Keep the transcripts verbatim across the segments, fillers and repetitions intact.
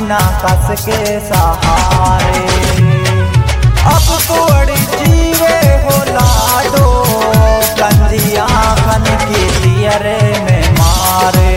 ना कस के सहारे। अब कुड़ी जीवे हो लाडो कंजिया खन की दियरे में मारे।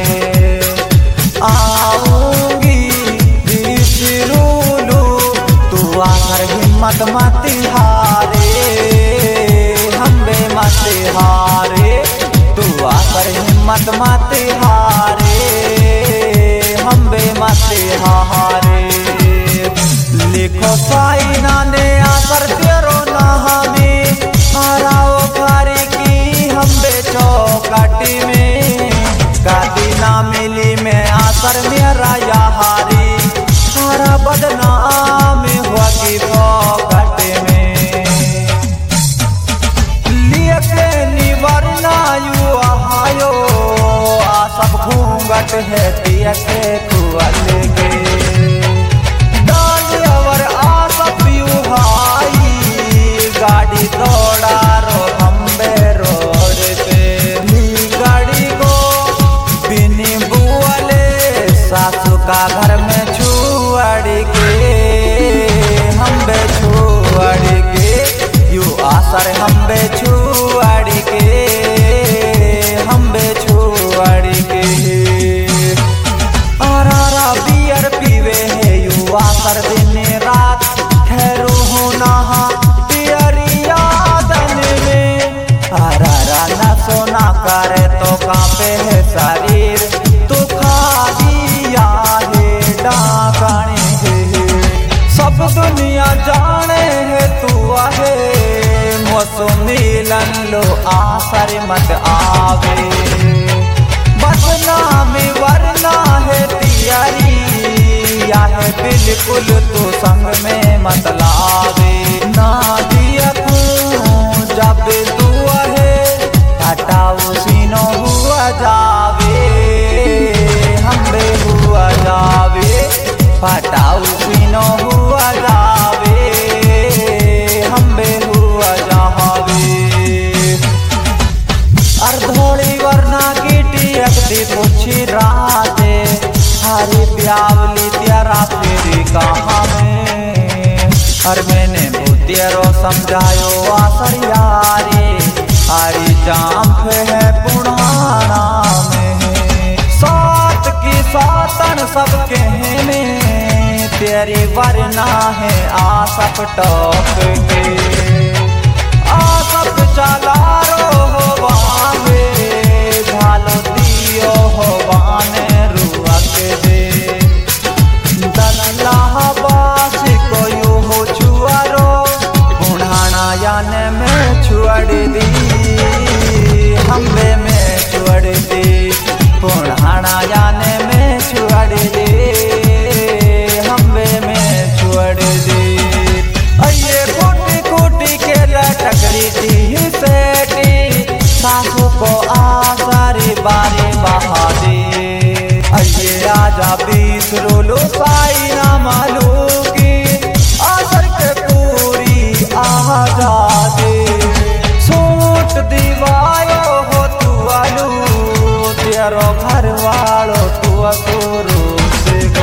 आऊंगी बिसरूलू तू आकर हिम्मत मत हारे। हम बे मत हारे तू आकर हिम्मत मत हारे। हम बे मत हारे। लिखो साइना ने आकर तेरो ना हमें हराओ खारी की हम बे चौकटी में। गाती ना मिली में आकर मेरा यारी हरा बदनाम हुआ की पॉकेट में। लिखे निवरना यू आयो आ सब घूंघट है पिया के कुअल के। डालियावर आ सब यू भाई गाड़ी दौड़ा रो हम्बे रोड पे। नी गाड़ी को बिनी बुआले सासू का घर में छुअड़ के। हम बे छुअड़ के यू आसर हम बे छुअड़ के। हम बे छुअड़ के आरा बियर पीवे है यू आकर दिन रात। खैरू हो नहा पियरिया दन में। आरा ना सोना करे तो कांपे है शरीर। तू खा दिया है डाकने है सब दुनिया जाने है तू आहे। मौसम मिलन लो आसर मत आवे। बदनाम वरना है तियारी या है बिल्कुल तू संग में मत लावे। ना दिया तू जब तू है हटाओ सीनो हुआ जावे। हम बे हुआ जावे हटाओ सीनो हुआ जावे। हम बे हुआ जावे अर्धोड़ी वरना कीटी अगली पूछी राते। हरी ब्यावली त्यारा फेरी कहाँ में। और मैंने बुद्धियरो समझायो आसर यारे। हरी जाम्फ है पुराना में। सात की सातन सब कहने तेरी वरना है आसप टॉप के। आसप चला रो हो बावे झालो दियो हो बाने रुअक दे। दल्लाहबास को यू हो छुआरो बुढ़ाना याने में छुअड़ दी। हम्बे में छुअड़ दी बुढ़ाना याने में छुअड़ दी। हम्बे में छुअड़ दी अये कोटी कोटी के लटकरी दी सेटी। सासू को आसारी बारी बहा दे। अये आजा बीस रोलो साई ना मालू की आसर के पूरी आजादी। सूट दीवायो हो तू आलू तेरो घर वालो तू असूरू से गो।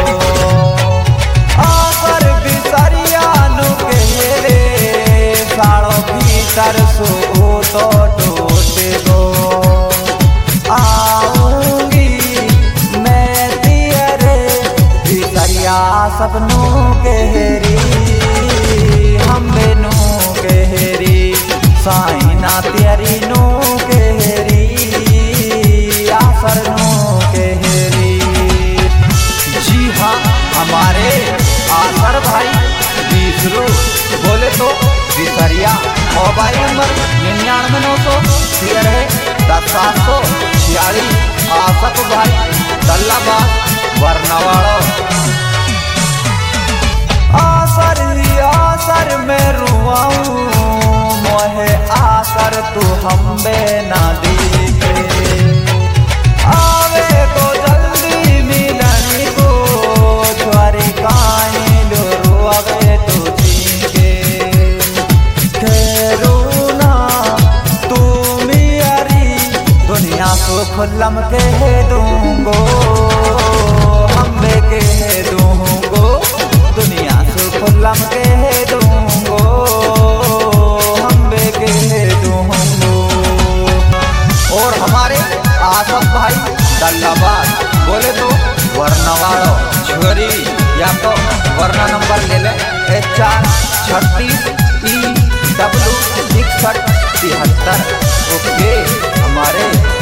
आसर बिसरिया नु केरे साड़ो भीतर सो तो टूटे गो। आऊंगी मैं तेरे बिसरिया सपनों केरी। हम बेनू केरी साइना तेरी नो केरी। आसर नो केरी जी हाँ हमारे आसर भाई बीसरू बोले तो बिसरिया। मोबाइल नंबर निन्यानवे नौ सौ तेरह दस सात सौ छियालीस। आसफ भाई दल्लाबाद बरनवाड़ो। आसर ही आसर में रुआऊं मोहे आसर तू हम बे ना दिखे। आवे तो जल्दी मिलनी को छुआरी काई लो रुआवे तो जीके। खेरूना तू मियारी दुनिया को खुल्लम के दूंगो। हम बे के दूंगो। दूंगो, दुनिया से खुल्लम कह दूंगो, हम बे कह दूंगो। और हमारे आसफ भाई दल्लाबाद बोले तो वर्णवाड़ो छुरी या तो वर्ण नंबर ले ले एच आर छत्तीस ई डब्ल्यू इकसठ तिहत्तर। ओके हमारे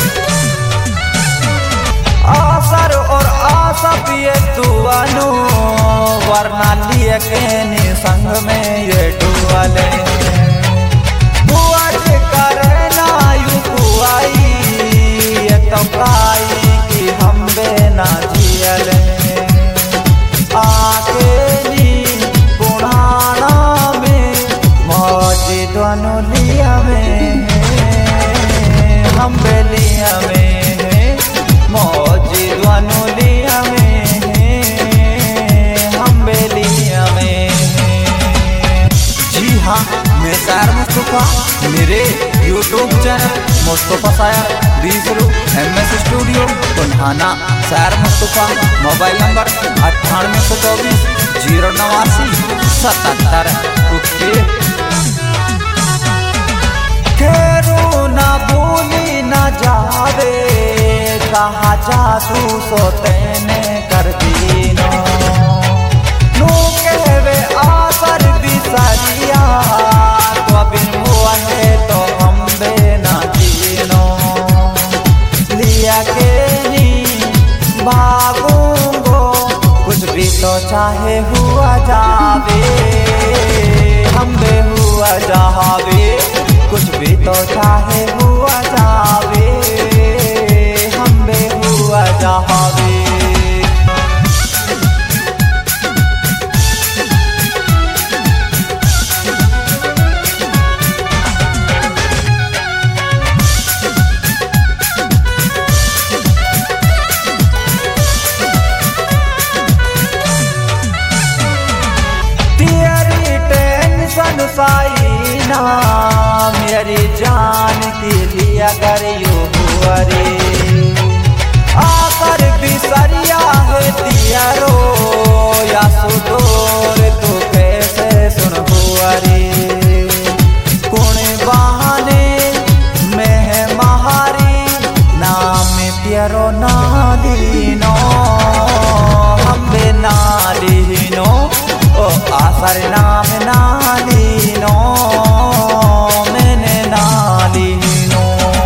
आसर और आशा पिए तुआनु वरना लिए के संग में ये डुआले बुआज करना यू बुआई ये तो काई कि हम बेना जियले आके नी पुराना में मौजी दोनों लिया में हम बेलिया में मौजी दोनों लिया में हम बेलिया में। जी हाँ मैं शायर मुस्तफा, मेरे यूट्यूब चैनल मुस्तफा शायर बीसरू एम एस स्टूडियो बुल्हाना शायर मुस्तफा, मोबाइल नंबर अट्ठानवे सौ चौबीस जीरो नवासी सतहत्तर। ओके खेरू ना भूली ना जावे कहा जादू सोतेने कर दीनो नू कहवे आसर बिसरिया तो बिन हुआ है तो हम बेना जीनो लिया के नी भागूंगो कुछ भी तो चाहे हुआ जावे हम बे हुआ जावे कुछ भी तो चाहे हुआ जावे हम बे हुआ जावे। तेरी टेंशन साइना मेरी जान के लिया करियो हुआ रे आकर बिसरिया है तियारो या सुदूर तो कैसे सुन हुआ रे कौन बहाने में महारी नाम प्यारो नालीनो हम बे नालीनो ओ आसर नाम नालीनो मैंने नालीनो।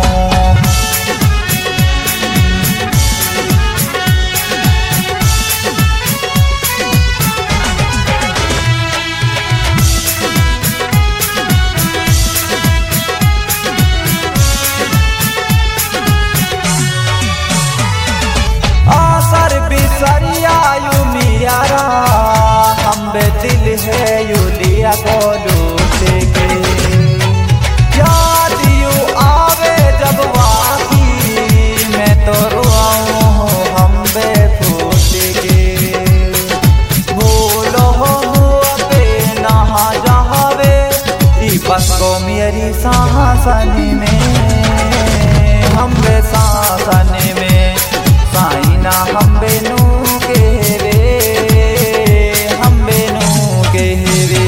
आसर बिसरिया यू मियारा हम बे दिल है यू लिया को लूटे के याद यू आवे जब वाकी मैं तो रुआऊं हूँ हम बे फूट के भूलो हुआ बे नहा जावे ई बस को मेरी सांसनी में हम बे सांसनी में साइना हम बेनू के रे हम बेनू के रे।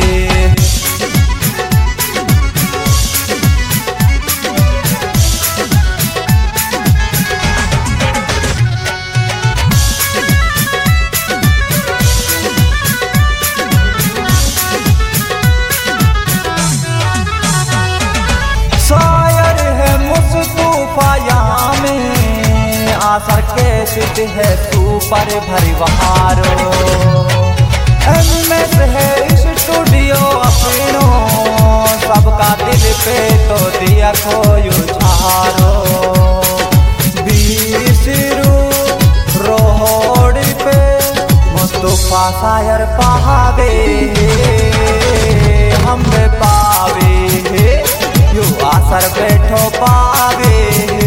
शायर है मुस्तफा में आसर के सिद्ध है सुपर भरी बहारो एम एस है स्टूडियो अपनो सबका दिल पे तो दिया कोई झारो बीसरू रोड पे मुस्तफा शायर पावे हम पावे यू आसर बैठो पावे